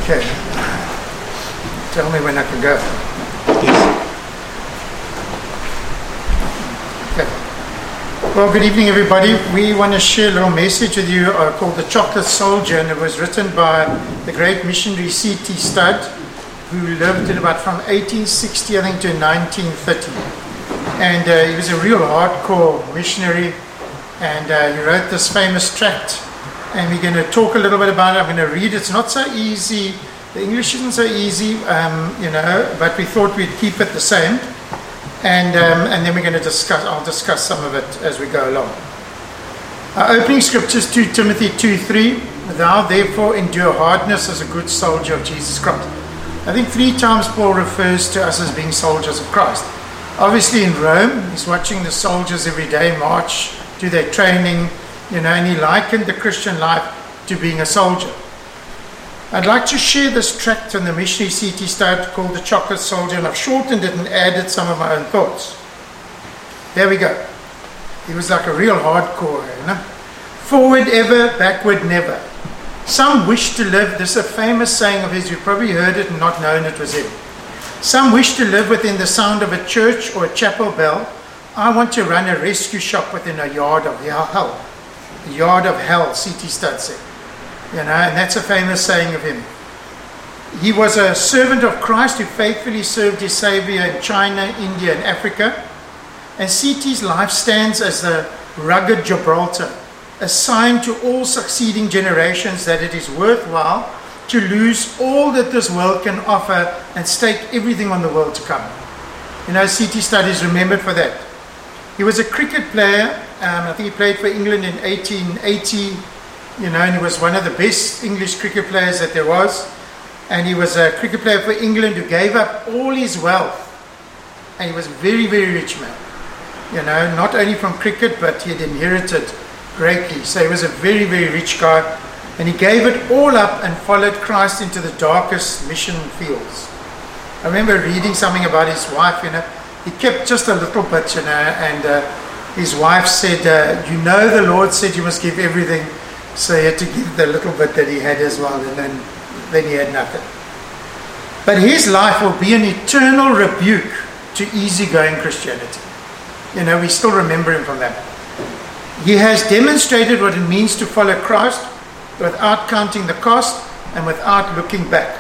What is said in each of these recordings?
Okay. Tell me when I can go. Yes. Okay. Well, good evening, everybody. We want to share a little message with you called The Chocolate Soldier, and it was written by the great missionary C.T. Studd, who lived in about from 1860, I think, to 1930. And he was a real hardcore missionary, and he wrote this famous tract. And we're going to talk a little bit about it. I'm going to read it. It's not so easy. The English isn't so easy, but we thought we'd keep it the same. And then we're going to discuss, I'll discuss some of it as we go along. Our opening scriptures, 2 Timothy 2:3. Thou therefore endure hardness as a good soldier of Jesus Christ. I think 3 times Paul refers to us as being soldiers of Christ. Obviously in Rome, he's watching the soldiers every day march, do their training, and he likened the Christian life to being a soldier. I'd like to share this tract on the missionary C.T. Studd called The Chocolate Soldier, and I've shortened it and added some of my own thoughts. There we go. He was like a real hardcore, Forward ever, backward never. Some wish to live, this is a famous saying of his, you've probably heard it and not known it was him. Some wish to live within the sound of a church or a chapel bell. I want to run a rescue shop within a yard of hell. The yard of hell, C.T. Studd said. And that's a famous saying of him. He was a servant of Christ who faithfully served his Savior in China, India, and Africa. And C.T.'s life stands as the rugged Gibraltar, a sign to all succeeding generations that it is worthwhile to lose all that this world can offer and stake everything on the world to come. C.T. Studd is remembered for that. He was a cricket player. I think he played for England in 1880, and he was one of the best English cricket players that there was. And he was a cricket player for England who gave up all his wealth. And he was a very, very rich man. Not only from cricket, but he had inherited greatly. So he was a very, very rich guy. And he gave it all up and followed Christ into the darkest mission fields. I remember reading something about his wife, he kept just a little bit, and his wife said, the Lord said you must give everything. So he had to give the little bit that he had as well, and then he had nothing. But his life will be an eternal rebuke to easygoing Christianity. We still remember him from that. He has demonstrated what it means to follow Christ without counting the cost and without looking back.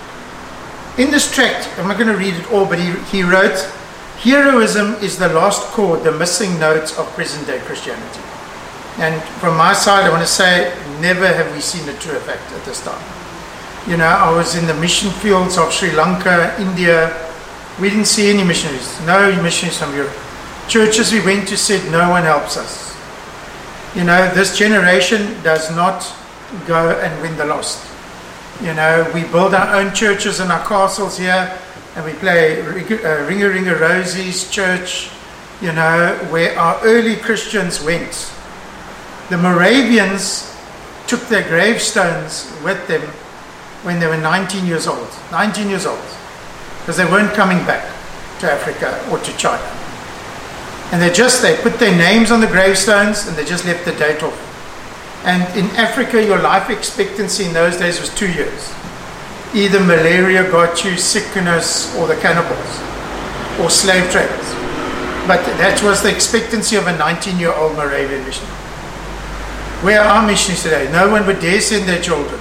In this tract, I'm not going to read it all, but he wrote, heroism is the lost chord, the missing notes of present-day Christianity. And from my side, I want to say, never have we seen a true effect at this time. I was in the mission fields of Sri Lanka, India. We didn't see any missionaries, no missionaries from Europe. Churches we went to said, no one helps us. This generation does not go and win the lost. We build our own churches in our castles here, and we play Ringa Ringa Rosie's church, where our early Christians went. The Moravians took their gravestones with them when they were 19 years old. 19 years old. Because they weren't coming back to Africa or to China. And they put their names on the gravestones and they just left the date off. And in Africa, your life expectancy in those days was 2 years. Either malaria got you, sickness, or the cannibals, or slave traders. But that was the expectancy of a 19-year-old Moravian missionary. Where are missionaries today? No one would dare send their children,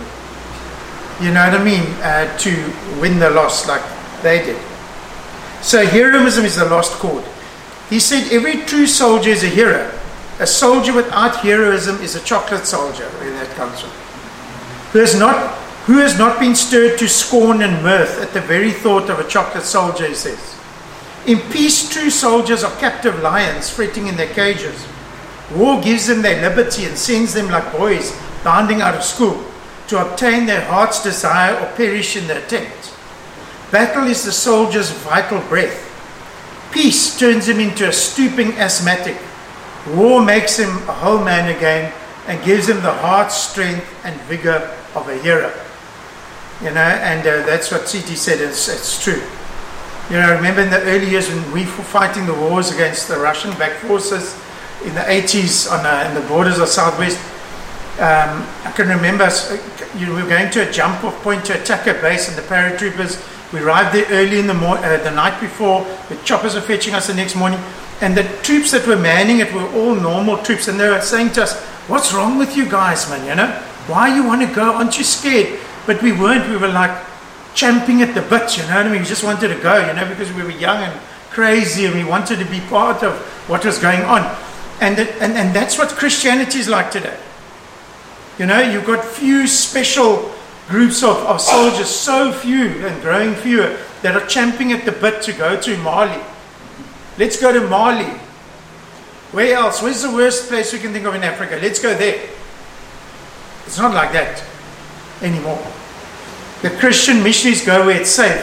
to win the lost like they did. So heroism is the lost chord. He said every true soldier is a hero. A soldier without heroism is a chocolate soldier, where that comes from. Who has not been stirred to scorn and mirth at the very thought of a chocolate soldier, he says. In peace, true soldiers are captive lions fretting in their cages. War gives them their liberty and sends them like boys bounding out of school to obtain their heart's desire or perish in the attempt. Battle is the soldier's vital breath. Peace turns him into a stooping asthmatic. War makes him a whole man again and gives him the heart, strength, and vigor of a hero. That's what C.T. said, it's true. Remember in the early years when we were fighting the wars against the Russian back forces in the 80s in the borders of Southwest, I can remember you were going to a jump-off point to attack a base, and the paratroopers, we arrived there early in the night before. The choppers were fetching us the next morning, and the troops that were manning it were all normal troops, and they were saying to us, "What's wrong with you guys, man? You know, why you want to go? Aren't you scared?" But we weren't. We were like champing at the bit, you know what I mean? We just wanted to go, you know, because we were young and crazy, and we wanted to be part of what was going on. And that's what Christianity is like today. You know, you've got few special groups of soldiers, so few and growing fewer, that are champing at the bit to go to Mali. Let's go to Mali. Where else? Where's the worst place we can think of in Africa? Let's go there. It's not like that anymore. The Christian missionaries go where it's safe.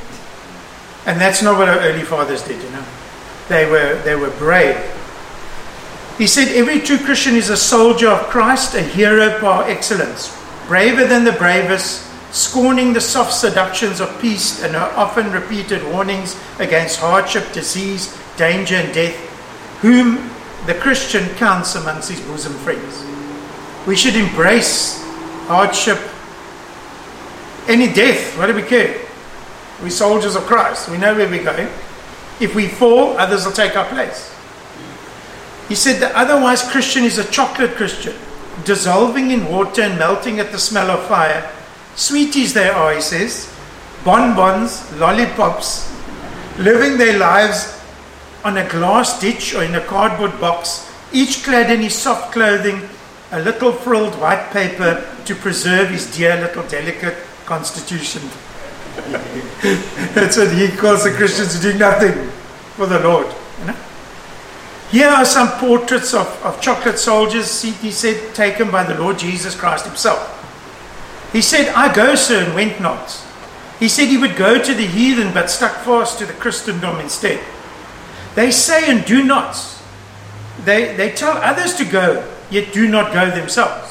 And that's not what our early fathers did, you know. They were brave. He said, every true Christian is a soldier of Christ, a hero par excellence, braver than the bravest, scorning the soft seductions of peace and her often repeated warnings against hardship, disease, danger, and death, whom the Christian counts amongst his bosom friends. We should embrace hardship, any death. What do we care? We're soldiers of Christ. We know where we're going. If we fall, others will take our place. He said the otherwise Christian is a chocolate Christian, dissolving in water and melting at the smell of fire. Sweeties they are, he says, bonbons, lollipops, living their lives on a glass ditch or in a cardboard box, each clad in his soft clothing, a little frilled white paper to preserve his dear little delicate constitution. That's what he calls the Christians who do nothing for the Lord. You know? Here are some portraits of chocolate soldiers, he said, taken by the Lord Jesus Christ himself. He said, I go, sir, and went not. He said he would go to the heathen, but stuck fast to the Christendom instead. They say and do not. They tell others to go, yet do not go themselves.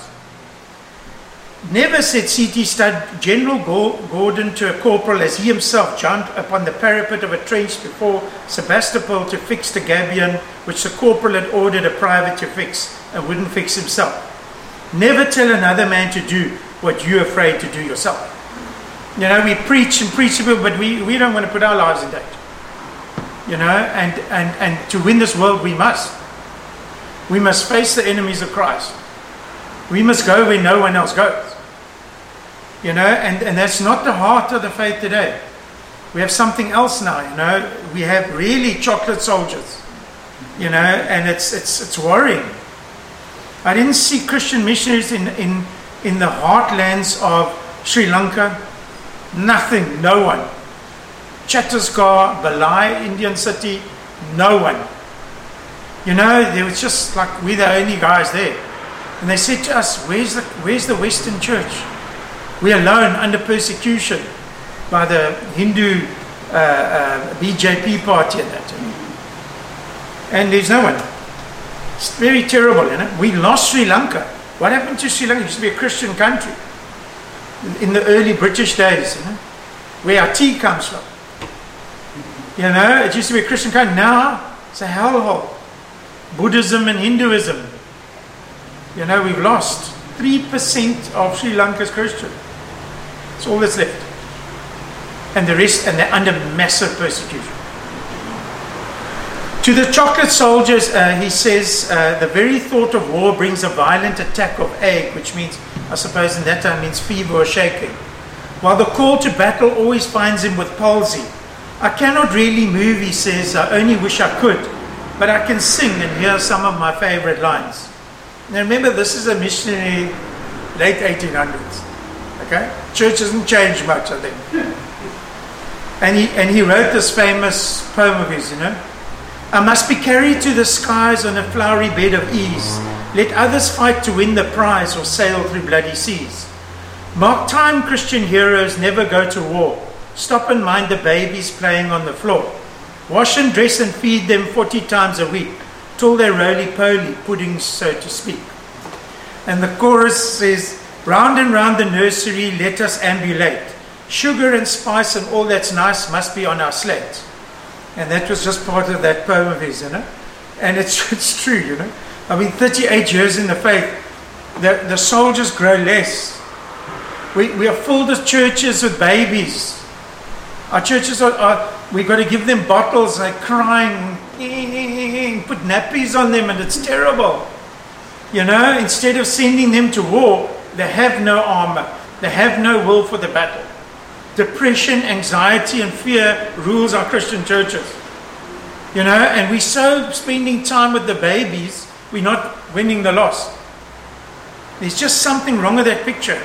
Never, said C.T. Studd, General Gordon to a corporal as he himself jumped upon the parapet of a trench before Sebastopol to fix the gabion which the corporal had ordered a private to fix and wouldn't fix himself. Never tell another man to do what you're afraid to do yourself. You know, we preach and preach to people, but we don't want to put our lives in danger. You know, and to win this world we must. We must face the enemies of Christ. We must go where no one else goes. You know, and that's not the heart of the faith today. We have something else now, you know. We have really chocolate soldiers, you know, and it's worrying. I didn't see Christian missionaries in the heartlands of Sri Lanka. Nothing, no one. Chhattisgarh, Balai, Indian city, no one. You know, they were just like, we're the only guys there. And they said to us, where's the Western church? We're alone under persecution by the Hindu BJP party and that. And there's no one. It's very terrible, you know. We lost Sri Lanka. What happened to Sri Lanka? It used to be a Christian country in the early British days, you know, where our tea comes from. You know, it used to be a Christian country. Now it's a hellhole. Buddhism and Hinduism. You know, we've lost 3% of Sri Lanka's Christian. That's all that's left. And the rest, and they're under massive persecution. To the chocolate soldiers, he says, the very thought of war brings a violent attack of ague, which means, I suppose in that time means fever or shaking. While the call to battle always finds him with palsy. I cannot really move, he says, I only wish I could, but I can sing, and here are some of my favorite lines. Now remember, this is a missionary, late 1800s. Okay? Church hasn't changed much, I think. And he wrote this famous poem of his, you know. I must be carried to the skies on a flowery bed of ease. Let others fight to win the prize or sail through bloody seas. Mark time, Christian heroes, never go to war. Stop and mind the babies playing on the floor. Wash and dress and feed them 40 times a week, till they're roly-poly, puddings, so to speak. And the chorus says, round and round the nursery, let us ambulate. Sugar and spice and all that's nice must be on our slate. And that was just part of that poem of his, you know. And it's true, you know. I mean, 38 years in the faith, The soldiers grow less. We are filled with churches with babies. Our churches we've got to give them bottles, they're crying, put nappies on them, and it's terrible. Instead of sending them to war, they have no armor. They have no will for the battle. Depression, anxiety, and fear rules our Christian churches. And we're so spending time with the babies, we're not winning the loss. There's just something wrong with that picture.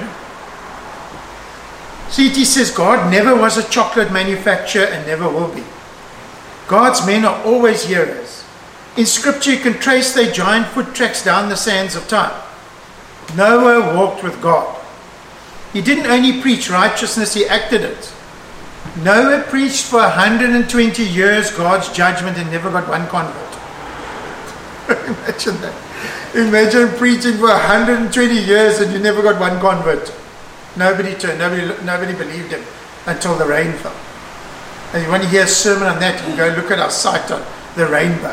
C.T. says God never was a chocolate manufacturer and never will be. God's men are always heroes. In Scripture you can trace their giant foot tracks down the sands of time. Noah walked with God. He didn't only preach righteousness, he acted it. Noah preached for 120 years God's judgment and never got one convert. Imagine that. Imagine preaching for 120 years and you never got one convert. Nobody turned, nobody believed him until the rain fell. And you want to hear a sermon on that, you can go look at our site on the rainbow.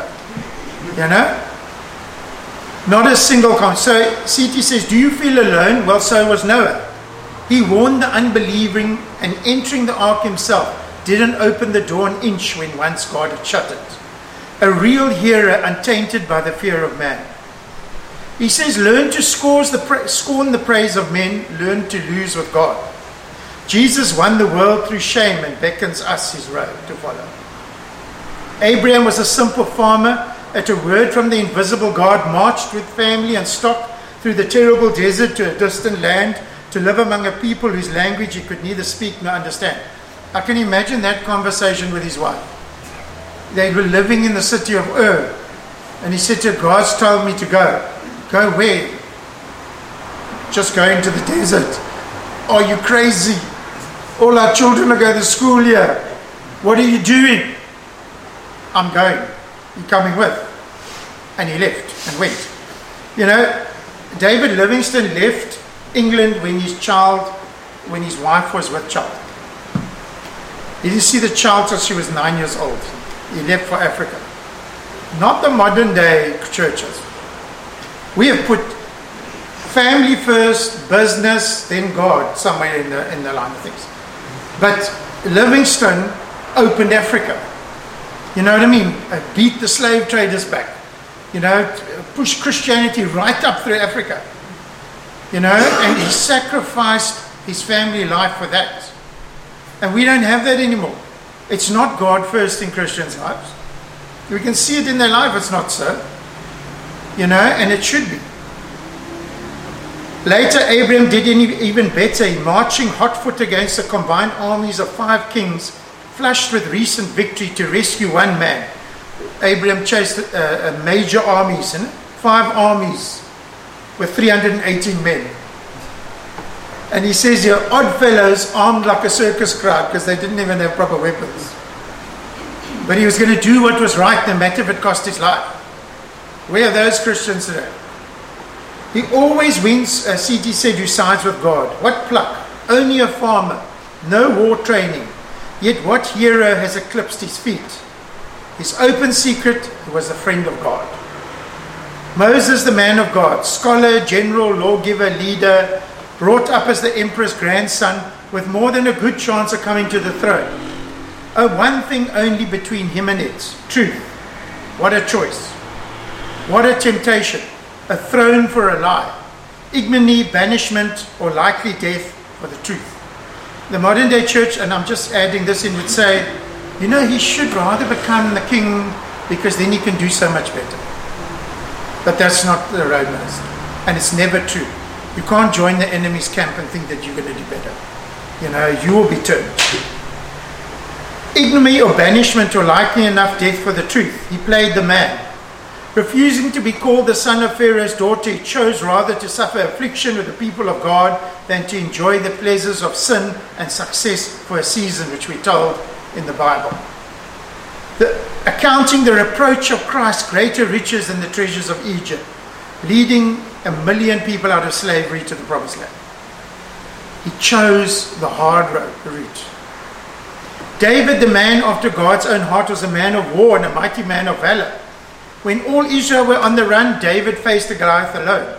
Not a single convert. So C.T. says, do you feel alone? Well, so was Noah. He warned the unbelieving, and entering the ark himself didn't open the door an inch when once God had shut it. A real hero untainted by the fear of man. He says, learn to scorn the praise of men, learn to lose with God. Jesus won the world through shame and beckons us his road to follow. Abraham was a simple farmer. At a word from the invisible God, marched with family and stock through the terrible desert to a distant land to live among a people whose language he could neither speak nor understand. I can imagine that conversation with his wife. They were living in the city of Ur, and he said to her, God's told me to go. Go where? Just go into the desert. Are you crazy? All our children are going to school here. What are you doing? I'm going. You coming with? And he left and went. David Livingstone left England when his wife was with child. He didn't see the child till she was 9 years old. He left for Africa. Not the modern day churches. We have put family first, business, then God somewhere in the line of things. But Livingstone opened Africa. You know what I mean? Beat the slave traders back. Push Christianity right up through Africa. And he sacrificed his family life for that. And we don't have that anymore. It's not God first in Christians' lives. We can see it in their life, it's not so. And it should be. Later, Abraham did even better. He marching hot-foot against the combined armies of 5 kings, flushed with recent victory to rescue one man. Abraham chased major armies, 5 armies with 318 men. And he says here, odd fellows armed like a circus crowd because they didn't even have proper weapons. But he was going to do what was right, no matter if it cost his life. Where are those Christians today? He always wins, C.T. said, who sides with God. What pluck? Only a farmer. No war training. Yet what hero has eclipsed his feet? His open secret, he was a friend of God. Moses, the man of God, scholar, general, lawgiver, leader, brought up as the emperor's grandson with more than a good chance of coming to the throne. One thing only between him and it, truth. What a choice. What a temptation. A throne for a lie. Ignominy, banishment, or likely death for the truth. The modern day church, and I'm just adding this in, would say, he should rather become the king because then he can do so much better. But that's not the road, minister. And it's never true. You can't join the enemy's camp and think that you're going to do better. You will be turned. Ignominy or banishment or likely enough death for the truth. He played the man. Refusing to be called the son of Pharaoh's daughter, he chose rather to suffer affliction with the people of God than to enjoy the pleasures of sin and success for a season, which we're told in the Bible. Accounting the reproach of Christ greater riches than the treasures of Egypt, leading 1 million people out of slavery to the promised land. He chose the hard route. David, the man after God's own heart, was a man of war and a mighty man of valor. When all Israel were on the run, David faced the Goliath alone.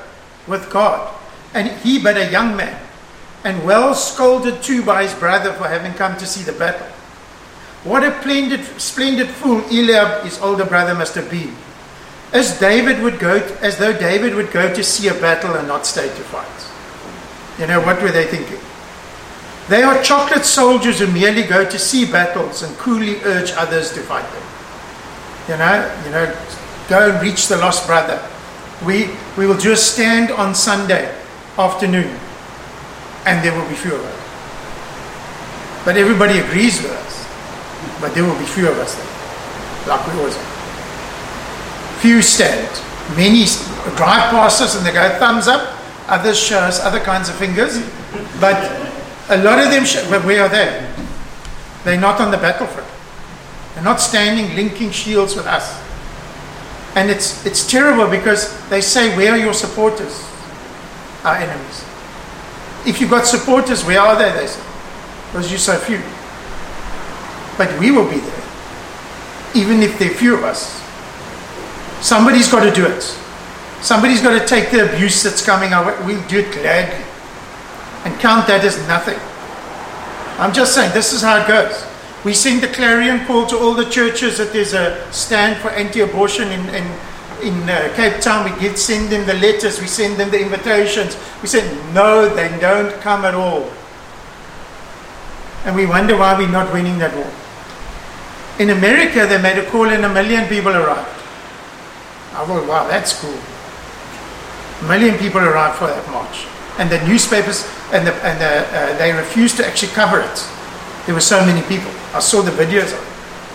with God, and he but a young man, and well scolded too by his brother for having come to see the battle. What a splendid fool Eliab, his older brother, must have been, as though David would go to see a battle and not stay to fight. You know, what were they thinking? They are chocolate soldiers who merely go to see battles and coolly urge others to fight them. You know, go and reach the lost brother. We will do a stand on Sunday afternoon, and there will be few of us. But everybody agrees with us. But there will be few of us there, like we always are. Few stand. Many drive past us and they go thumbs up. Others show us other kinds of fingers. But a lot of them but where are they? They're not on the battlefront. They're not standing linking shields with us. And it's terrible because they say, where are your supporters? Our enemies. If you've got supporters, where are they? They say, because you're so few. But we will be there, even if there are few of us. Somebody's got to do it. Somebody's got to take the abuse that's coming our way. We'll do it gladly and count that as nothing. I'm just saying, this is how it goes. We send the clarion call to all the churches that there's a stand for anti-abortion in Cape Town. We send them the letters, we send them the invitations. We say, no, they don't come at all. And we wonder why we're not winning that war. In America, they made a call and 1 million people arrived. I thought, wow, that's cool. 1 million people arrived for that march. And the newspapers, they refused to actually cover it. There were so many people. I saw the videos of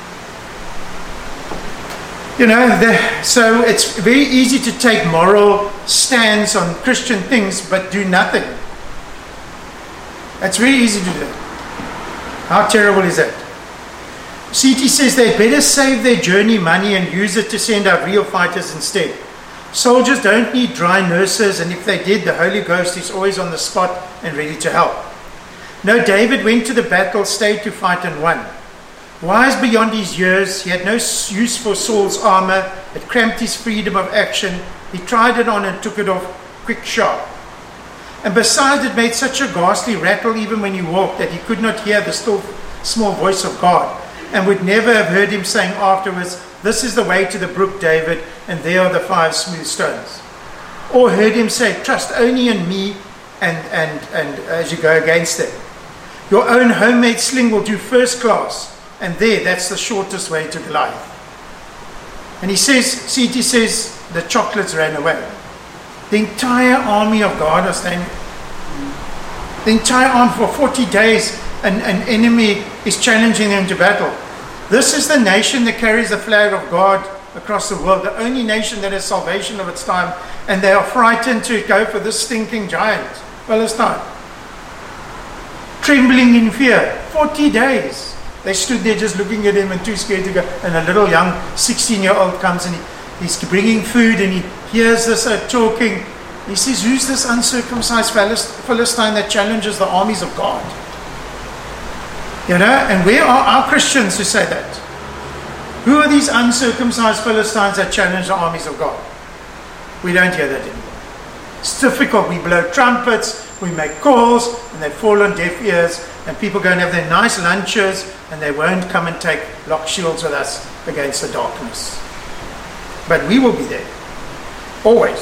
it. You know, so it's very easy to take moral stands on Christian things, but do nothing. That's very easy to do. How terrible is that? CT says they better save their journey money and use it to send out real fighters instead. Soldiers don't need dry nurses, and if they did, the Holy Ghost is always on the spot and ready to help. No, David went to the battle, stayed to fight and won. Wise beyond his years, he had no use for Saul's armor. It cramped his freedom of action. He tried it on and took it off quick, sharp. And besides, it made such a ghastly rattle even when he walked that he could not hear the still small voice of God, and would never have heard him saying afterwards, this is the way to the brook, David, and there are the 5 smooth stones. Or heard him say, trust only in me, and as you go against them. Your own homemade sling will do first class, and that's the shortest way to Goliath. And he says, CT says, the chocolates ran away. The entire army of God was standing. The entire army for 40 days, an enemy is challenging them to battle. This is the nation that carries the flag of God across the world, the only nation that has salvation of its time, and they are frightened to go for this stinking giant, Palestine. Trembling in fear, 40 days. They stood there just looking at him and too scared to go. And a little young 16-year-old comes and he's bringing food and he hears this talking. He says, who's this uncircumcised Philistine that challenges the armies of God? You know, and where are our Christians who say that? Who are these uncircumcised Philistines that challenge the armies of God? We don't hear that anymore. It's difficult. We blow trumpets, we make calls, and they fall on deaf ears, and people go and have their nice lunches, and they won't come and take lock shields with us against the darkness. But we will be there. Always.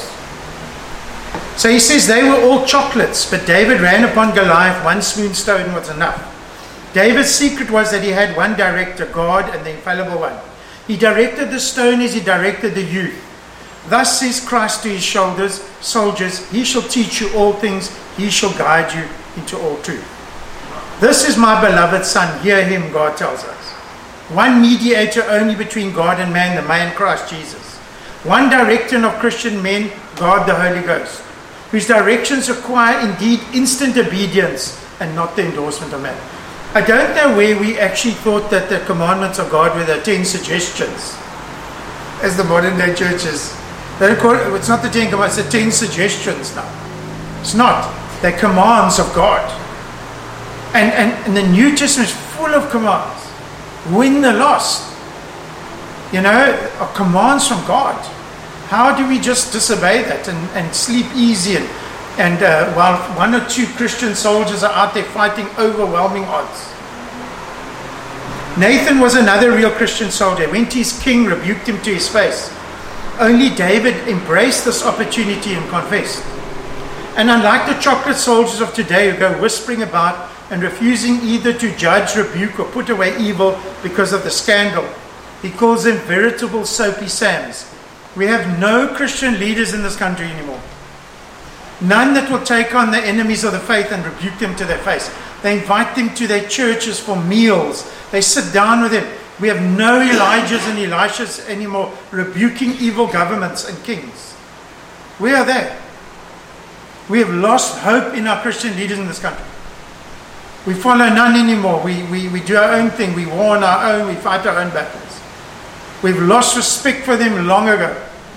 So he says they were all chocolates, but David ran upon Goliath. 1 smooth stone was enough. David's secret was that he had one director, God, and the infallible one. He directed the stone as he directed the youth. Thus says Christ to his soldiers, he shall teach you all things, he shall guide you into all truth. This is my beloved Son, hear him, God tells us. One mediator only between God and man, the man Christ Jesus. One director of Christian men, God the Holy Ghost, whose directions require indeed instant obedience and not the endorsement of man. I don't know where we actually thought that the commandments of God were the 10 suggestions, as the modern day churches. They don't call it, it's not the 10 commandments, it's the 10 suggestions now. It's not. They're commands of God. And the New Testament is full of commands. Win the lost. You know, are commands from God. How do we just disobey that and sleep easy and while one or two Christian soldiers are out there fighting overwhelming odds? Nathan was another real Christian soldier. Went to his king, rebuked him to his face. Only David embraced this opportunity and confessed. And unlike the chocolate soldiers of today who go whispering about and refusing either to judge, rebuke, or put away evil because of the scandal, he calls them veritable soapy Sams. We have no Christian leaders in this country anymore. None that will take on the enemies of the faith and rebuke them to their face. They invite them to their churches for meals. They sit down with them. We have no Elijahs and Elishas anymore rebuking evil governments and kings. Where are they? We have lost hope in our Christian leaders in this country. We follow none anymore. We do our own thing. We war on our own. We fight our own battles. We've lost respect for them long ago.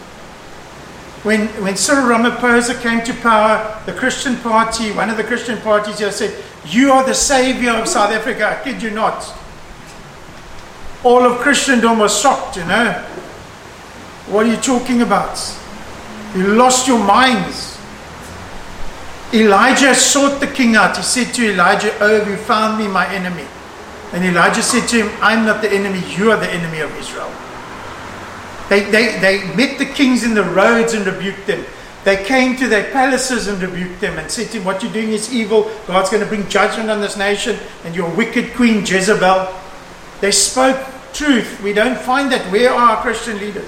When Cyril Ramaphosa came to power, the Christian party, one of the Christian parties here said, "You are the savior of South Africa." I kid you not. All of Christendom was shocked, What are you talking about? You lost your minds. Elijah sought the king out. He said to Elijah, "Oh, have you found me, my enemy?" And Elijah said to him, "I'm not the enemy, you are the enemy of Israel." They met the kings in the roads and rebuked them. They came to their palaces and rebuked them and said to him, "What you're doing is evil. God's going to bring judgment on this nation and your wicked queen Jezebel." They spoke truth. We don't find that. Where are our Christian leaders?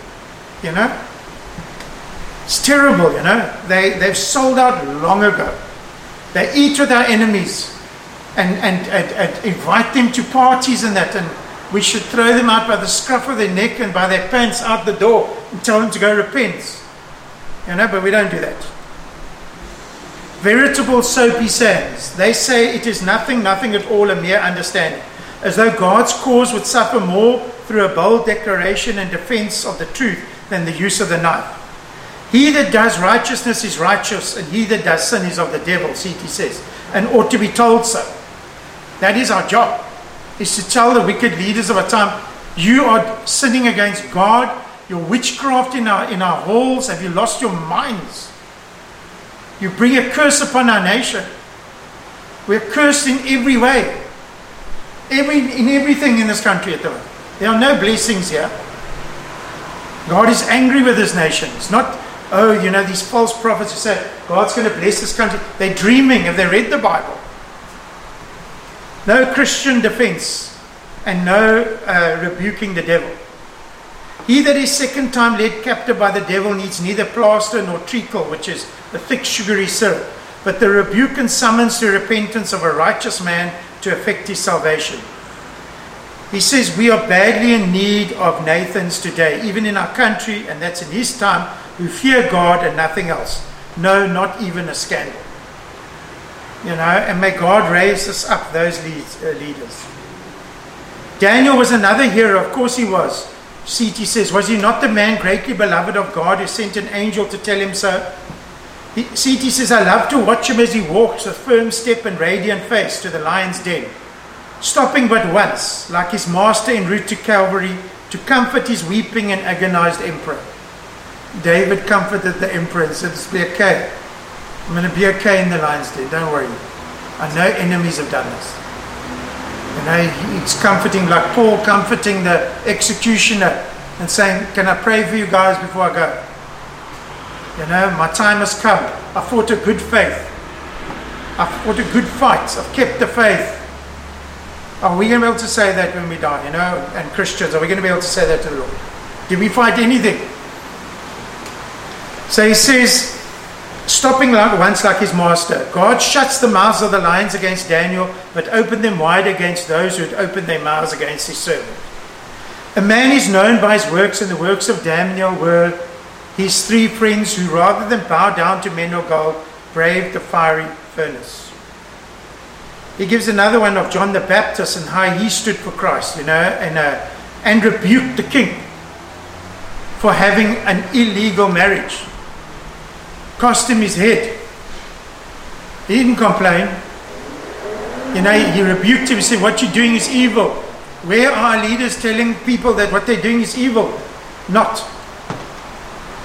It's terrible, They've sold out long ago. They eat with our enemies and invite them to parties and that, and we should throw them out by the scruff of their neck and by their pants out the door and tell them to go repent. But we don't do that. Veritable soapy Sams. They say it is nothing at all, a mere understanding. As though God's cause would suffer more through a bold declaration and defense of the truth than the use of the knife. He that does righteousness is righteous, and he that does sin is of the devil, C.T. says, and ought to be told so. That is our job, is to tell the wicked leaders of our time, you are sinning against God, your witchcraft in our halls, have you lost your minds? You bring a curse upon our nation. We're cursed in every way. In everything in this country at the moment. There are no blessings here. God is angry with this nation. It's not, these false prophets who say, God's going to bless this country. They're dreaming. Have they read the Bible? No Christian defense and no rebuking the devil. He that is second time led captive by the devil needs neither plaster nor treacle, which is the thick sugary syrup, but the rebuke and summons to repentance of a righteous man to effect his salvation. He says we are badly in need of Nathans today, even in our country, and that's in his time, who fear God and nothing else. No, not even a scandal. And may God raise us up, those leaders. Daniel was another hero, of course he was. C.T. says, was he not the man greatly beloved of God who sent an angel to tell him so? C.T. says, I love to watch him as he walks with firm step and radiant face to the lion's den, stopping but once, like his master en route to Calvary, to comfort his weeping and agonized emperor. David comforted the emperor and said, it's be okay. I'm going to be okay in the lion's den, don't worry. I know enemies have done this. He's comforting, like Paul comforting the executioner and saying, can I pray for you guys before I go? My time has come. I fought a good faith. I fought a good fight. I've kept the faith. Are we going to be able to say that when we die? And Christians, are we going to be able to say that to the Lord? Did we fight anything? So he says, stopping once like his master, God shuts the mouths of the lions against Daniel, but opened them wide against those who had opened their mouths against his servant. A man is known by his works, and the works of Daniel were his three friends who, rather than bow down to men or gold, braved the fiery furnace. He gives another one of John the Baptist and how he stood for Christ, and rebuked the king for having an illegal marriage. Cost him his head. He didn't complain. He rebuked him. He said, what you're doing is evil. Where are our leaders telling people that what they're doing is evil? Not.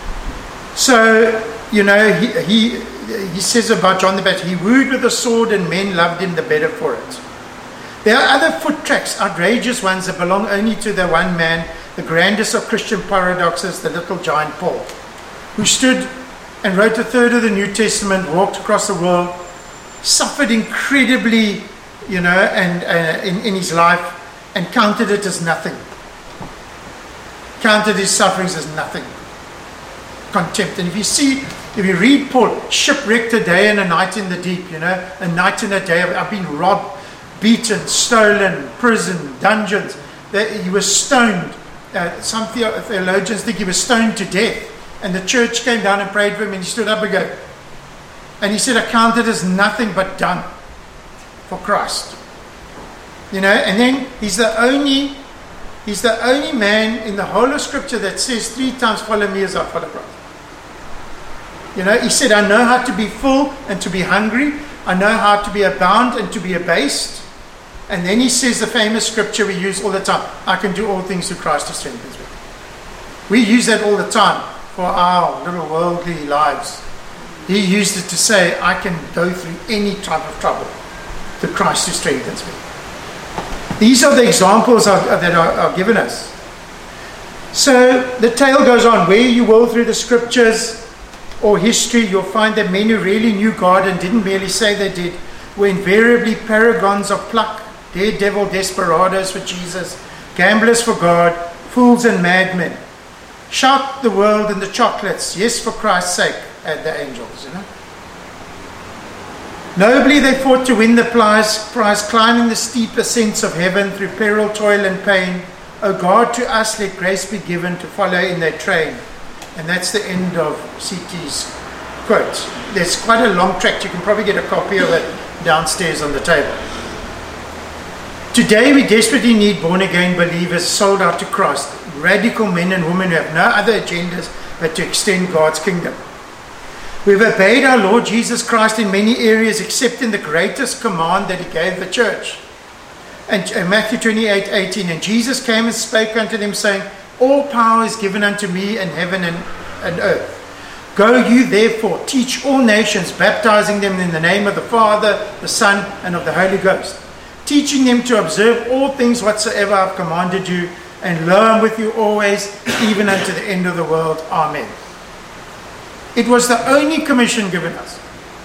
So, he says about John the Baptist, he wooed with the sword and men loved him the better for it. There are other foot tracks, outrageous ones that belong only to the one man, the grandest of Christian paradoxes, the little giant Paul, who stood and wrote a third of the New Testament, walked across the world, suffered incredibly, and in his life, and counted it as nothing. Counted his sufferings as nothing. Contempt. And if you read Paul, shipwrecked a day and a night in the deep, a night and a day. I've been robbed, beaten, stolen, prison, dungeons. He was stoned. Some theologians think he was stoned to death. And the church came down and prayed for him, and he stood up again. And he said, I count it as nothing but done for Christ. And then he's the only man in the whole of Scripture that says 3 times, follow me as I follow Christ. He said, I know how to be full and to be hungry. I know how to be abound and to be abased. And then he says the famous scripture we use all the time, I can do all things through Christ who strengthens me. We use that all the time for our little worldly lives. He used it to say, I can go through any type of trouble through Christ who strengthens me. These are the examples that are given us. So the tale goes on. Where you will through the scriptures or history, you'll find that men who really knew God and didn't merely say they did were invariably paragons of pluck, daredevil desperados for Jesus, gamblers for God, fools and madmen. Shout the world and the chocolates, yes, for Christ's sake, at the angels, Nobly they fought to win the prize, climbing the steep ascents of heaven through peril, toil and pain. O God, to us let grace be given to follow in their train. And that's the end of C.T.'s quote. There's quite a long tract. You can probably get a copy of it downstairs on the table. Today we desperately need born-again believers sold out to Christ, radical men and women who have no other agendas but to extend God's kingdom. We've obeyed our Lord Jesus Christ in many areas except in the greatest command that he gave the church. And Matthew 28:18, and Jesus came and spake unto them, saying, all power is given unto me in heaven and earth. Go you therefore, teach all nations, baptizing them in the name of the Father, the Son, and of the Holy Ghost, teaching them to observe all things whatsoever I have commanded you, and lo, I am with you always, even unto the end of the world. Amen. It was the only commission given us.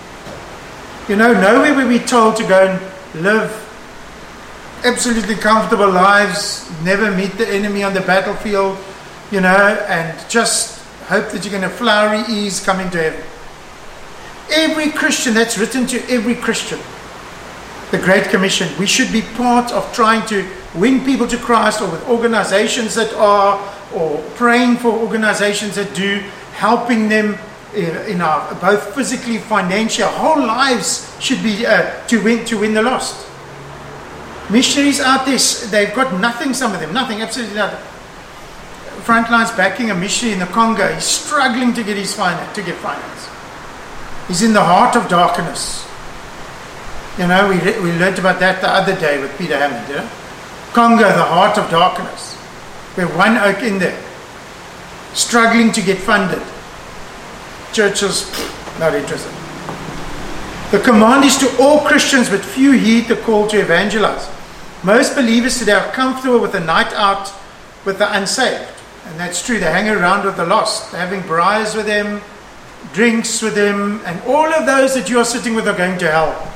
Nowhere were we told to go and live absolutely comfortable lives, never meet the enemy on the battlefield, and just hope that you're going to flowery ease coming to heaven. Every Christian, that's written to every Christian, the Great Commission. We should be part of trying to win people to Christ, or with organizations that are, or praying for organizations that do, helping them in our both physically, financially. Our whole lives should be to win the lost. Missionaries out there, they've got nothing, some of them, nothing, absolutely nothing. Frontline's backing a missionary in the Congo. He's struggling to get finance. He's in the heart of darkness. We learned about that the other day with Peter Hammond. Congo, the heart of darkness. We're one oak in there, struggling to get funded. Churches, not interested. The command is to all Christians, but few heed the call to evangelize. Most believers today are comfortable with a night out with the unsaved. And that's true. They hang around with the lost. They're having briars with them, drinks with them, and all of those that you are sitting with are going to hell.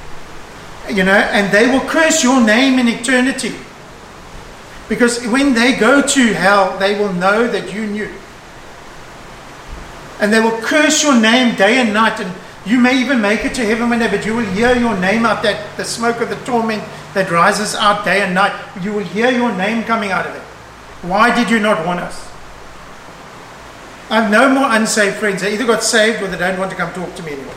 And they will curse your name in eternity. Because when they go to hell, they will know that you knew. And they will curse your name day and night. And you may even make it to heaven one day, but you will hear your name out, that the smoke of the torment that rises out day and night. You will hear your name coming out of it. Why did you not warn us? I have no more unsaved friends. They either got saved or they don't want to come talk to me anymore.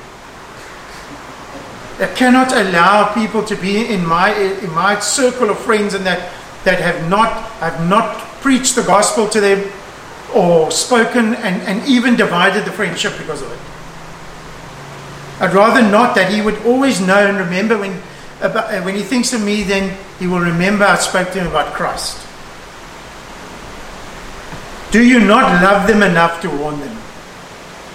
I cannot allow people to be in my circle of friends and that have not preached the gospel to them, or spoken and even divided the friendship because of it. I'd rather not. That he would always know and remember when he thinks of me, then he will remember I spoke to him about Christ. Do you not love them enough to warn them?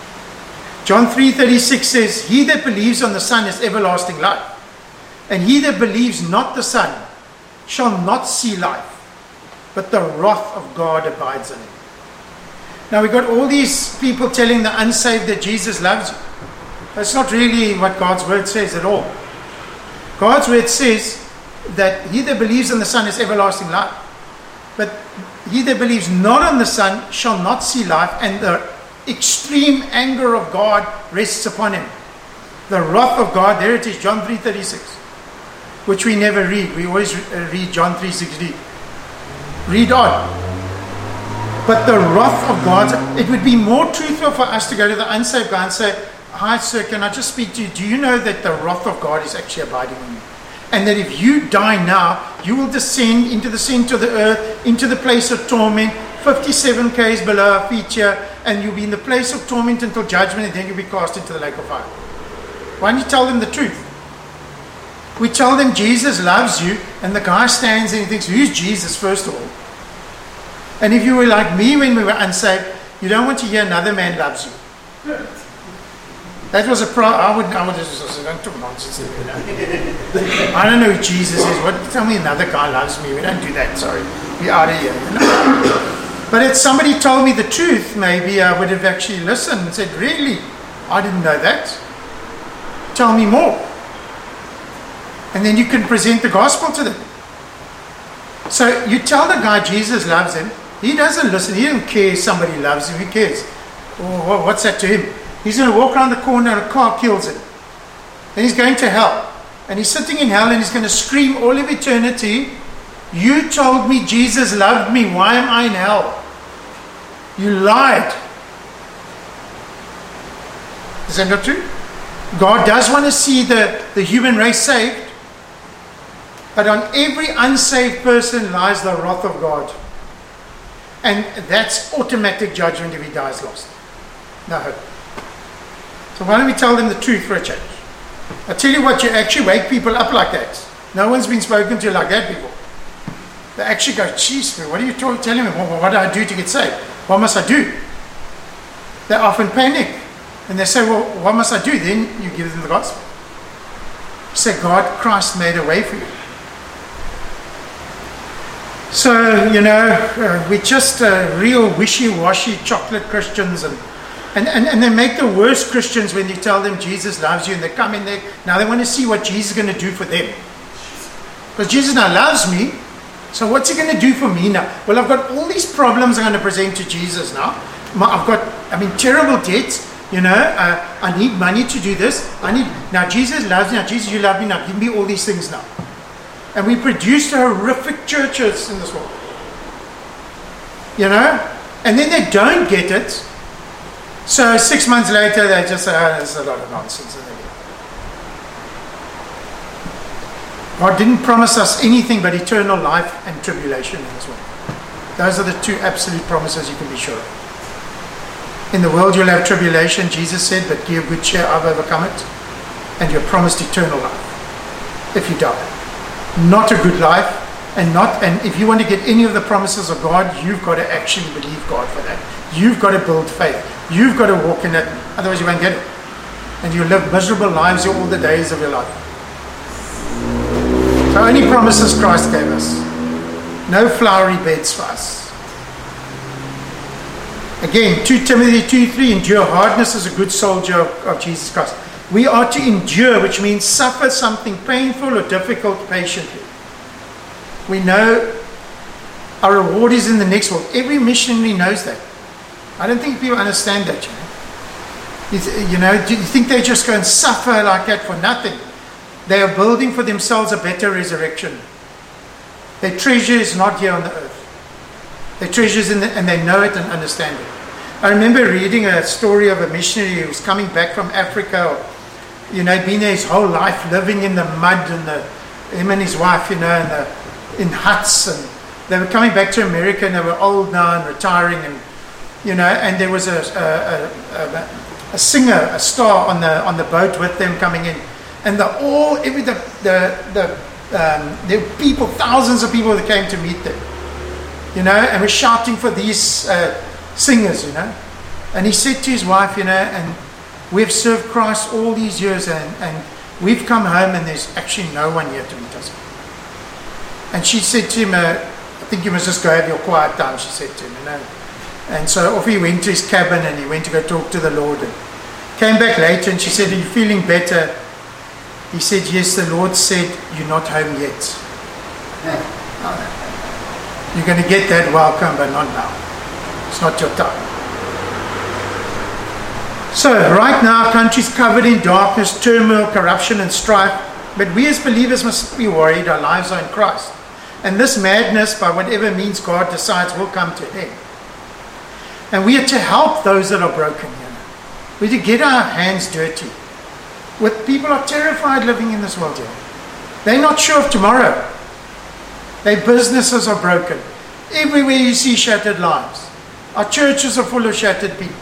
John 3:36 says, he that believes on the Son has everlasting life. And he that believes not the Son shall not see life, but the wrath of God abides on him. Now we've got all these people telling the unsaved that Jesus loves you. That's not really what God's word says at all. God's word says that he that believes on the Son has everlasting life. But he that believes not on the Son shall not see life, and the extreme anger of God rests upon him. The wrath of God, there it is, John 3:36, which we never read. We always read John 3:16. Read on. But the wrath of God, it would be more truthful for us to go to the unsaved guy and say, hi sir, can I just speak to you? Do you know that the wrath of God is actually abiding on you? And that if you die now, you will descend into the center of the earth, into the place of torment, 57 k's below our feet here, and you'll be in the place of torment until judgment, and then you'll be cast into the lake of fire. Why don't you tell them the truth? We tell them Jesus loves you, and the guy stands and he thinks, who's Jesus first of all? And if you were like me when we were unsaved, you don't want to hear another man loves you. That was a I would just don't talk nonsense. You know? I don't know who Jesus is. What? Tell me another guy loves me. We don't do that. Sorry, be out of here. You know? But if somebody told me the truth, maybe I would have actually listened and said, "Really? I didn't know that. Tell me more." And then you can present the gospel to them. So you tell the guy Jesus loves him. He doesn't listen. He doesn't care if somebody loves him. Who cares? Oh, what's that to him? He's going to walk around the corner and a car kills him. Then he's going to hell. And he's sitting in hell and he's going to scream all of eternity, you told me Jesus loved me. Why am I in hell? You lied. Is that not true? God does want to see the human race saved. But on every unsaved person lies the wrath of God. And that's automatic judgment if he dies lost. No hope. So why don't we tell them the truth for a change? I tell you what, you actually wake people up like that. No one's been spoken to like that before. They actually go, geez, what are you telling me? What do I do to get saved? What must I do? They often panic. And they say, well, what must I do? Then you give them the gospel. You say, God, Christ made a way for you. So, we're just real wishy-washy chocolate Christians, and they make the worst Christians when you tell them Jesus loves you, and they come in there, now they want to see what Jesus is going to do for them. Because Jesus now loves me, so what's he going to do for me now? Well, I've got all these problems I'm going to present to Jesus now. I've got, terrible debts, I need money to do this. Now Jesus loves me, now Jesus, you love me, now give me all these things now. And we produced horrific churches in this world. And then they don't get it. So 6 months later, they just say, oh, there's a lot of nonsense. God didn't promise us anything but eternal life and tribulation in this world. Those are the two absolute promises you can be sure of. In the world you'll have tribulation, Jesus said, but give good cheer, I've overcome it. And you're promised eternal life if you die. Not a good life, and if you want to get any of the promises of God, you've got to actually believe God for that. You've got to build faith. You've got to walk in it, otherwise you won't get it. And you live miserable lives all the days of your life. So only promises Christ gave us. No flowery beds for us. Again, 2 Timothy 2:3, endure hardness as a good soldier of Jesus Christ. We are to endure, which means suffer something painful or difficult patiently. We know our reward is in the next world. Every missionary knows that. I don't think people understand that. Do you think they just go and suffer like that for nothing? They are building for themselves a better resurrection. Their treasure is not here on the earth. Their treasure is and they know it and understand it. I remember reading a story of a missionary who was coming back from Africa. He'd been there his whole life, living in the mud, and him and his wife, in huts, and they were coming back to America, and they were old now and retiring, and there was a singer, a star on the boat with them coming in, and there were people, thousands of people that came to meet them, and were shouting for these singers, and he said to his wife, and we've served Christ all these years and we've come home and there's actually no one here to meet us. And she said to him, I think you must just go have your quiet time, she said to him. And so off he went to his cabin and he went to go talk to the Lord. And came back later and she said, are you feeling better? He said, yes, the Lord said, you're not home yet. You're going to get that welcome, but not now. It's not your time. So right now, our country's covered in darkness, turmoil, corruption and strife. But we as believers must be worried. Our lives are in Christ. And this madness, by whatever means God decides, will come to an end. And we are to help those that are broken. We're to get our hands dirty. People are terrified living in this world here. They're not sure of tomorrow. Their businesses are broken. Everywhere you see shattered lives. Our churches are full of shattered people.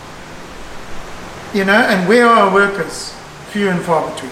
And where are our workers? Few and far between.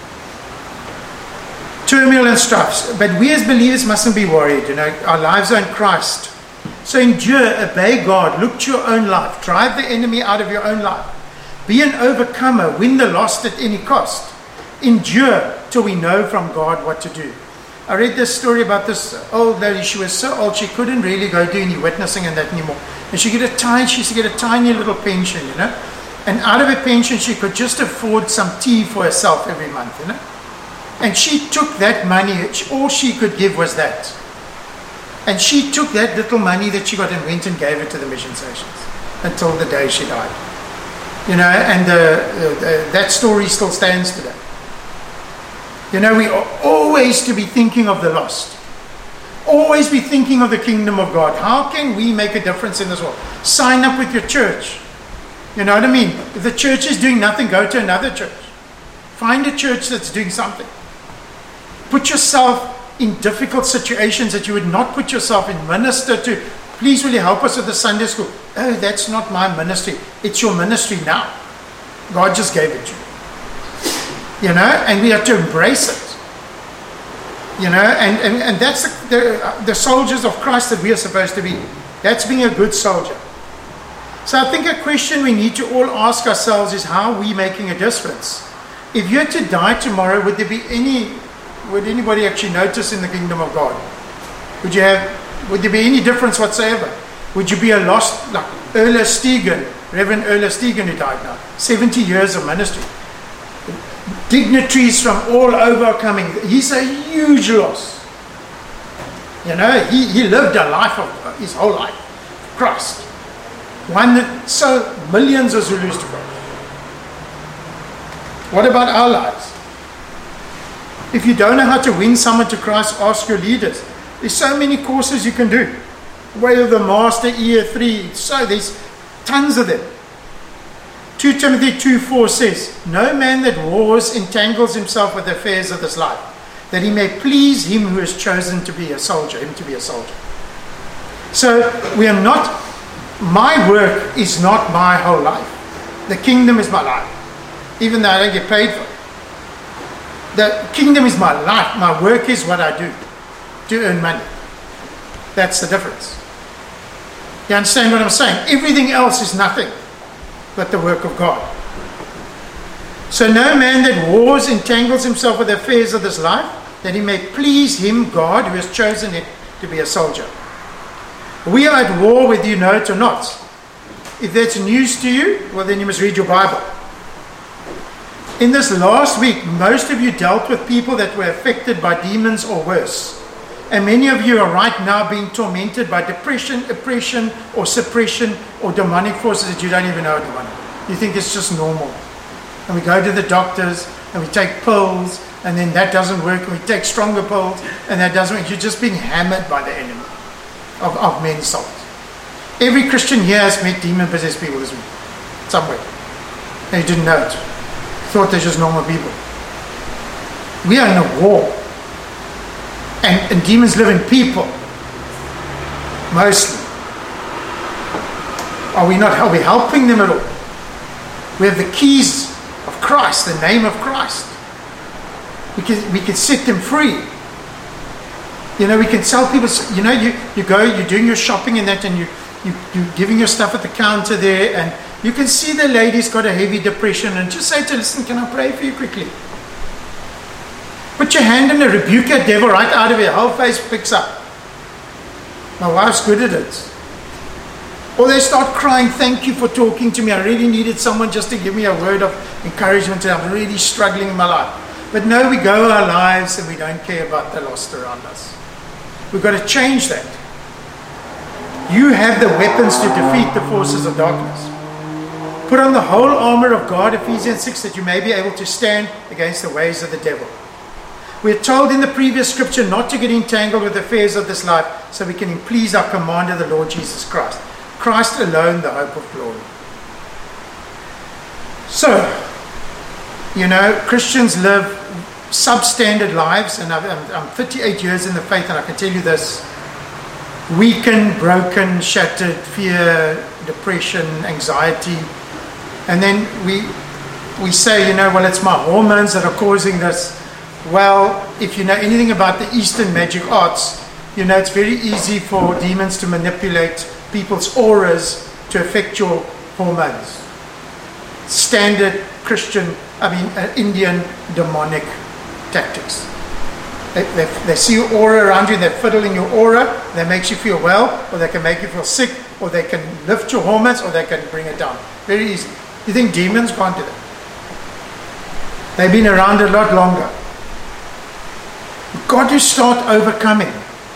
Turmoil and strife. But we as believers mustn't be worried. Our lives are in Christ. So endure, obey God, look to your own life. Drive the enemy out of your own life. Be an overcomer. Win the lost at any cost. Endure till we know from God what to do. I read this story about this old lady. She was so old she couldn't really go do any witnessing and that anymore. And she used to get a tiny little pension, And out of her pension she could just afford some tea for herself every month, And she took that money, all she could give was that. And she took that little money that she got and went and gave it to the mission stations until the day she died. And that story still stands today. We are always to be thinking of the lost. Always be thinking of the kingdom of God. How can we make a difference in this world? Sign up with your church. You know what I mean? If the church is doing nothing, go to another church. Find a church that's doing something. Put yourself in difficult situations that you would not put yourself in. Minister to, please will you help us with the Sunday school? Oh, that's not my ministry. It's your ministry now. God just gave it to you. And we have to embrace it. And that's the soldiers of Christ that we are supposed to be. That's being a good soldier. So I think a question we need to all ask ourselves is, how are we making a difference? If you had to die tomorrow, would anybody actually notice in the kingdom of God? Would there be any difference whatsoever? Would you be a lost, like Erla Stegen, Reverend Erla Stegen who died now, 70 years of ministry. Dignitaries from all over coming. He's a huge loss. He lived a life of his whole life. Christ. One that so millions of Zulus to Christ. What about our lives? If you don't know how to win someone to Christ, ask your leaders. There's so many courses you can do. Way of the Master, EA3. There's tons of them. 2 Timothy 2:4 says, no man that wars entangles himself with the affairs of this life, that he may please him who has chosen to be a soldier, him to be a soldier. So we are not, my work is not my whole life. The kingdom is my life. Even though I don't get paid for it. The kingdom is my life. My work is what I do to earn money. That's the difference. You understand what I'm saying? Everything else is nothing but the work of God. So no man that wars entangles himself with the affairs of this life, that he may please him, God, who has chosen him to be a soldier. We are at war whether you know it or not. If that's news to you, well then you must read your Bible. In this last week, most of you dealt with people that were affected by demons or worse. And many of you are right now being tormented by depression, oppression, or suppression, or demonic forces that you don't even know are demonic. You think it's just normal. And we go to the doctors, and we take pills, and then that doesn't work, and we take stronger pills, and that doesn't work. You're just being hammered by the enemy of men's souls. Every Christian here has met demon-possessed people this week, somewhere. And you didn't know it. Thought they're just normal people. We are in a war. And demons live in people. Mostly. Are we helping them at all? We have the keys of Christ, the name of Christ. We can set them free. We can tell people, you go, you're doing your shopping and that, and you're giving your stuff at the counter there, and You can see the lady's got a heavy depression and just say to her, listen, can I pray for you quickly? Put your hand in and rebuke that devil right out of her whole face picks up. My wife's good at it. Or they start crying, thank you for talking to me. I really needed someone just to give me a word of encouragement. I'm really struggling in my life. But no, we go our lives and we don't care about the lost around us. We've got to change that. You have the weapons to defeat the forces of darkness. Put on the whole armor of God, Ephesians 6, that you may be able to stand against the ways of the devil. We're told in the previous scripture not to get entangled with the affairs of this life so we can please our commander, the Lord Jesus Christ. Christ alone, the hope of glory. So, Christians live substandard lives, and I'm 38 years in the faith, and I can tell you this: weakened, broken, shattered, fear, depression, anxiety. And then we say, well, it's my hormones that are causing this. Well, if you know anything about the Eastern magic arts, it's very easy for demons to manipulate people's auras to affect your hormones. Standard Indian demonic tactics. They see your aura around you, and they fiddle in your aura, that makes you feel well, or they can make you feel sick, or they can lift your hormones, or they can bring it down. Very easy. You think demons can't do that? They've been around a lot longer. You've got to start overcoming.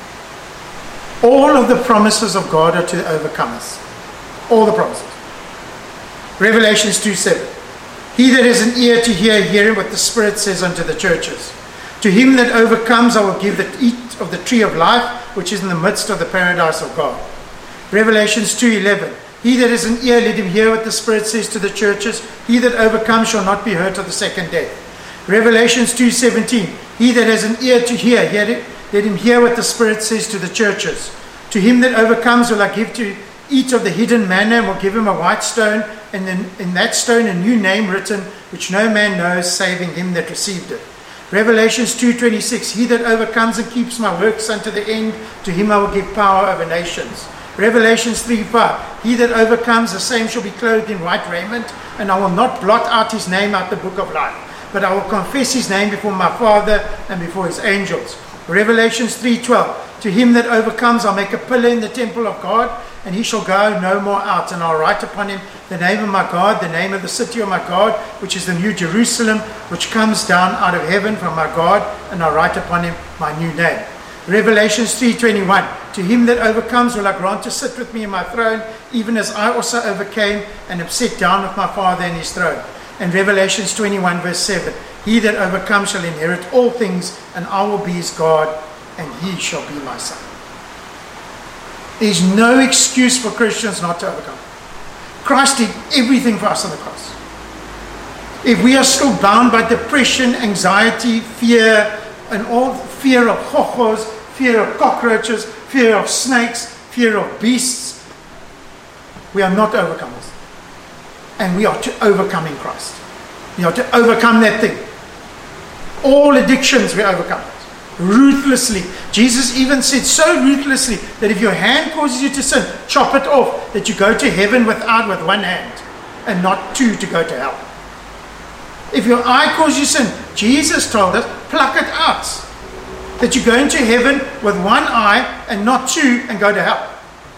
All of the promises of God are to overcome us. All the promises. Revelations 2:7. He that has an ear to hear what the Spirit says unto the churches. To him that overcomes I will give the eat of the tree of life, which is in the midst of the paradise of God. Revelations 2:11. He that has an ear, let him hear what the Spirit says to the churches. He that overcomes shall not be hurt of the second death. Revelations 2:17. He that has an ear to hear, let him hear what the Spirit says to the churches. To him that overcomes will I give to eat of the hidden manna, and will give him a white stone, and then in that stone a new name written, which no man knows, saving him that received it. Revelations 2:26. He that overcomes and keeps my works unto the end, to him I will give power over nations. Revelations 3:5. He that overcomes, the same shall be clothed in white raiment, and I will not blot out his name out the book of life, but I will confess his name before my Father and before his angels. Revelations 3:12. To him that overcomes, I'll make a pillar in the temple of God, and he shall go no more out. And I'll write upon him the name of my God, the name of the city of my God, which is the new Jerusalem, which comes down out of heaven from my God, and I'll write upon him my new name. Revelations 3:21. To him that overcomes will I grant to sit with me in my throne, even as I also overcame and am set down with my Father in his throne. And Revelations 21:7. He that overcomes shall inherit all things, and I will be his God, and he shall be my son. There's no excuse for Christians not to overcome. Christ did everything for us on the cross. If we are still bound by depression, anxiety, fear, and all fear of chochos, fear of cockroaches, fear of snakes, fear of beasts, we are not overcomers. And we are to overcome in Christ. We are to overcome that thing. All addictions we overcome it. Ruthlessly. Jesus even said so ruthlessly that if your hand causes you to sin, chop it off, that you go to heaven with one hand and not two to go to hell. If your eye causes you sin, Jesus told us, pluck it out, that you go into heaven with one eye and not two and go to hell.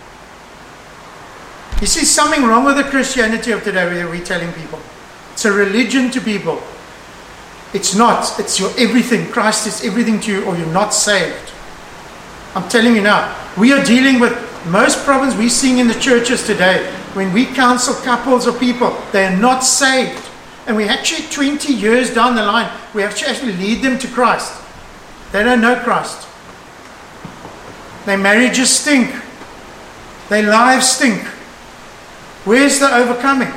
You see something wrong with the Christianity of today where we're telling people. It's a religion to people. It's not. It's your everything. Christ is everything to you, or you're not saved. I'm telling you now, we are dealing with most problems we're seeing in the churches today. When we counsel couples or people, they are not saved. And we actually, 20 years down the line, we actually lead them to Christ. They don't know Christ. Their marriages stink. Their lives stink. Where's the overcoming?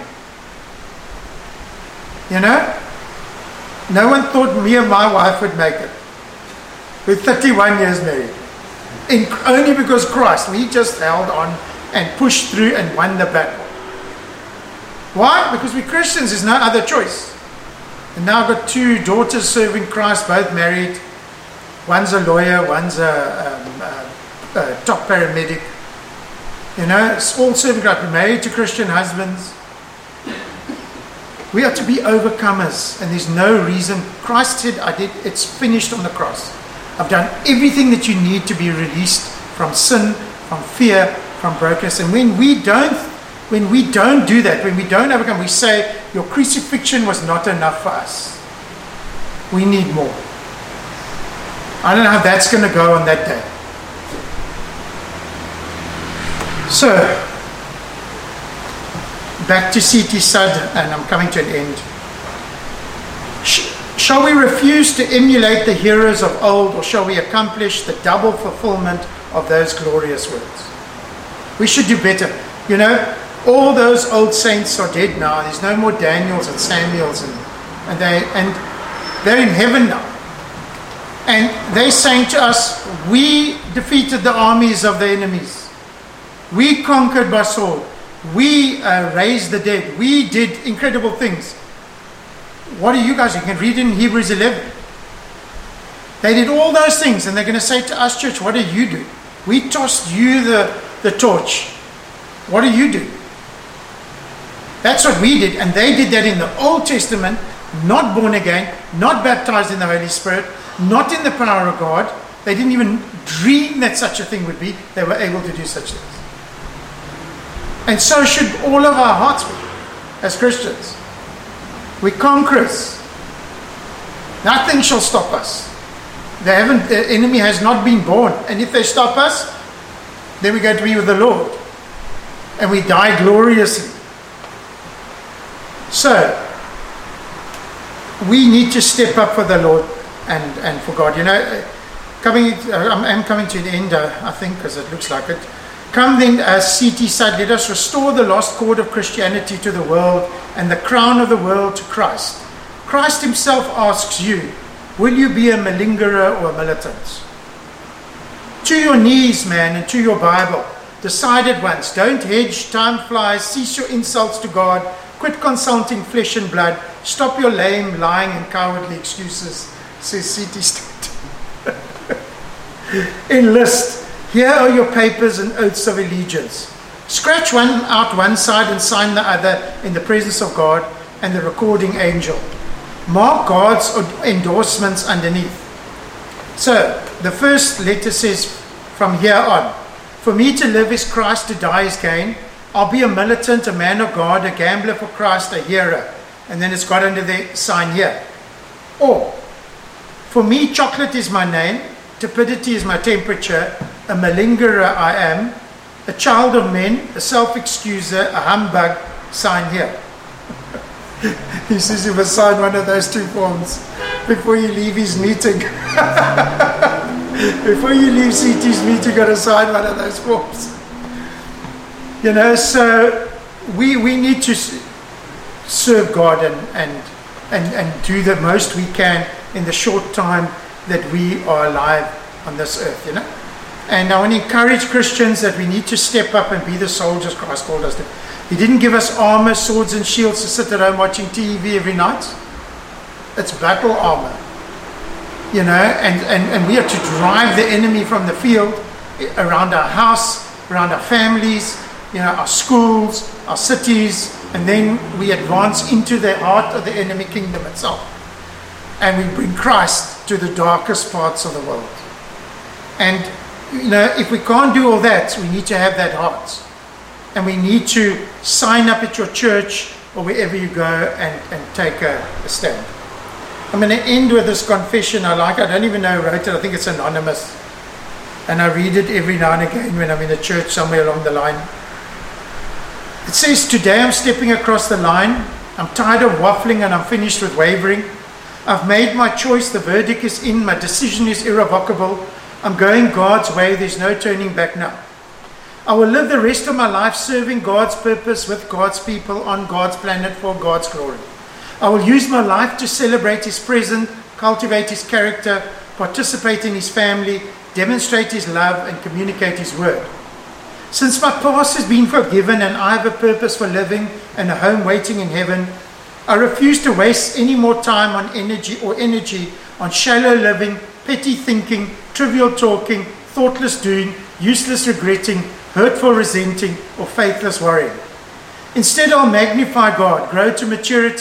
No one thought me and my wife would make it. We're 31 years married. Only because Christ, we just held on and pushed through and won the battle. Why? Because we're Christians, there's no other choice. And now I've got two daughters serving Christ, both married. One's a lawyer, one's a top paramedic. It's all serving Christ. We're married to Christian husbands. We are to be overcomers, and there's no reason. Christ said, it's finished on the cross. I've done everything that you need to be released from sin, from fear, from brokenness. And when we don't do that, when we don't overcome, we say, your crucifixion was not enough for us. We need more. I don't know how that's going to go on that day. So, back to C.T. Studd, and I'm coming to an end. Shall we refuse to emulate the heroes of old, or shall we accomplish the double fulfillment of those glorious words? We should do better. You know, all those old saints are dead now. There's no more Daniels and Samuels, and they're in heaven now. And they're saying to us, we defeated the armies of the enemies. We conquered by sword. We raised the dead. We did incredible things. What are you guys? You can read in Hebrews 11. They did all those things, and they're going to say to us, church, what do you do? We tossed you the torch. What do you do? That's what we did, and they did that in the Old Testament, not born again, not baptized in the Holy Spirit, not in the power of God. They didn't even dream that such a thing would be. They were able to do such things. And so should all of our hearts be, as Christians. We conquerors. Nothing shall stop us. The enemy has not been born. And if they stop us, then we go to be with the Lord. And we die gloriously. So, we need to step up for the Lord and for God. You know, I'm coming to the end, I think, because it looks like it. Come then, as C.T. said, let us restore the lost cord of Christianity to the world and the crown of the world to Christ. Christ himself asks you, will you be a malingerer or a militant? To your knees, man, and to your Bible. Decide at once. Don't hedge, time flies, cease your insults to God, quit consulting flesh and blood, stop your lame, lying and cowardly excuses, says C.T. Studd. Enlist. Here are your papers and oaths of allegiance. Scratch one side and sign the other in the presence of God and the recording angel. Mark God's endorsements underneath. So, the first letter says, from here on, for me to live is Christ, to die is gain. I'll be a militant, a man of God, a gambler for Christ, a hero. And then it's got under the sign here. Or, for me, chocolate is my name, tepidity is my temperature, a malingerer I am, a child of men, a self-excuser, a humbug, sign here. He says you must sign one of those two forms before you leave his meeting. Before you leave CT's meeting, you've got to sign one of those forms. You know, so we need to serve God and do the most we can in the short time that we are alive on this earth, you know. And I want to encourage Christians that we need to step up and be the soldiers Christ called us to. He didn't give us armor, swords and shields to sit at home watching TV every night. It's battle armor. You know, and we have to drive the enemy from the field, around our house, around our families, you know, our schools, our cities, and then we advance into the heart of the enemy kingdom itself. And we bring Christ to the darkest parts of the world. And you know, if we can't do all that, we need to have that heart. And we need to sign up at your church or wherever you go and take a stand. I'm going to end with this confession I like. I don't even know who wrote it. I think it's anonymous. And I read it every now and again when I'm in a church somewhere along the line. It says, today I'm stepping across the line. I'm tired of waffling and I'm finished with wavering. I've made my choice. The verdict is in. My decision is irrevocable. I'm going God's way. There's no turning back now. I will live the rest of my life serving God's purpose with God's people on God's planet for God's glory. I will use my life to celebrate His presence, cultivate His character, participate in His family, demonstrate His love, and communicate His word. Since my past has been forgiven and I have a purpose for living and a home waiting in heaven, I refuse to waste any more time on energy on shallow living, petty thinking, trivial talking, thoughtless doing, useless regretting, hurtful resenting, or faithless worrying. Instead, I'll magnify God, grow to maturity,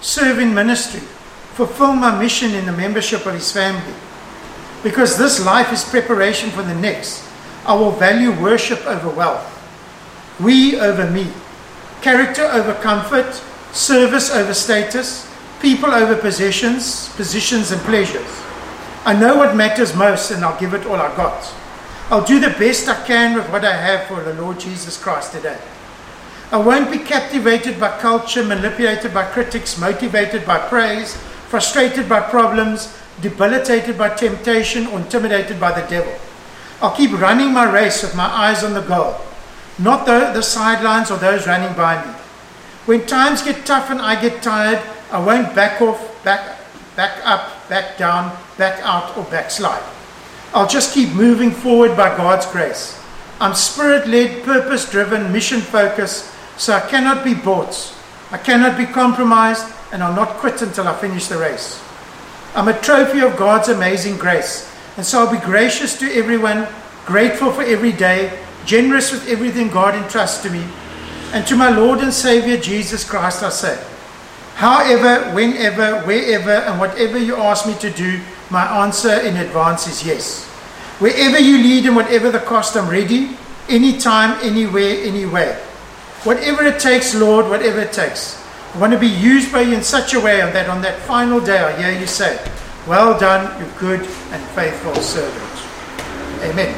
serve in ministry, fulfill my mission in the membership of His family. Because this life is preparation for the next, I will value worship over wealth, we over me, character over comfort, service over status, people over possessions and pleasures. I know what matters most, and I'll give it all I got. I'll do the best I can with what I have for the Lord Jesus Christ today. I won't be captivated by culture, manipulated by critics, motivated by praise, frustrated by problems, debilitated by temptation, or intimidated by the devil. I'll keep running my race with my eyes on the goal, not the sidelines or those running by me. When times get tough and I get tired, I won't back off, back up, back down, back out, or backslide. I'll just keep moving forward by God's grace. I'm spirit-led, purpose-driven, mission-focused, so I cannot be bought. I cannot be compromised, and I'll not quit until I finish the race. I'm a trophy of God's amazing grace, and so I'll be gracious to everyone, grateful for every day, generous with everything God entrusts to me. And to my Lord and Savior Jesus Christ I say, however, whenever, wherever, and whatever you ask me to do, my answer in advance is yes. Wherever you lead and whatever the cost, I'm ready, anytime, anywhere, anyway. Whatever it takes, Lord, whatever it takes. I want to be used by you in such a way that on that final day I hear you say, well done, you good and faithful servant. Amen.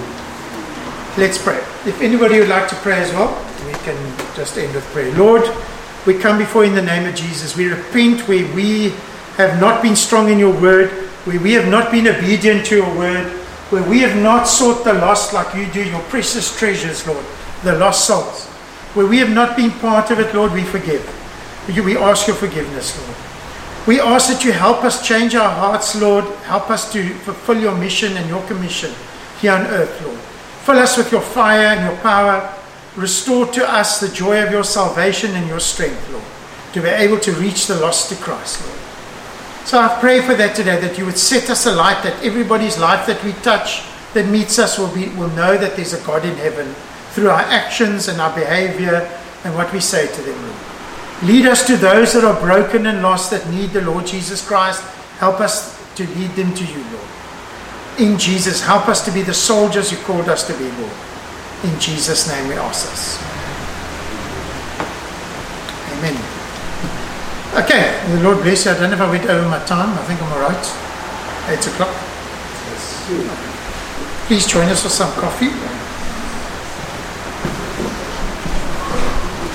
Let's pray. If anybody would like to pray as well, we can just end with prayer. Lord, we come before you in the name of Jesus. We repent where we have not been strong in your word, where we have not been obedient to your word, where we have not sought the lost like you do, your precious treasures, Lord, the lost souls. Where we have not been part of it, Lord, we forgive. We ask your forgiveness, Lord. We ask that you help us change our hearts, Lord. Help us to fulfill your mission and your commission here on earth, Lord. Fill us with your fire and your power. Restore to us the joy of your salvation and your strength, Lord, to be able to reach the lost to Christ, Lord. So I pray for that today, that you would set us alight, that everybody's life that we touch, that meets us, will know that there's a God in heaven through our actions and our behavior and what we say to them, Lord. Lead us to those that are broken and lost, that need the Lord Jesus Christ. Help us to lead them to you, Lord. In Jesus, help us to be the soldiers you called us to be, Lord. In Jesus' name we ask this. Amen. Okay, the Lord bless you. I don't know if I went over my time. I think I'm all right. 8 o'clock. Please join us for some coffee.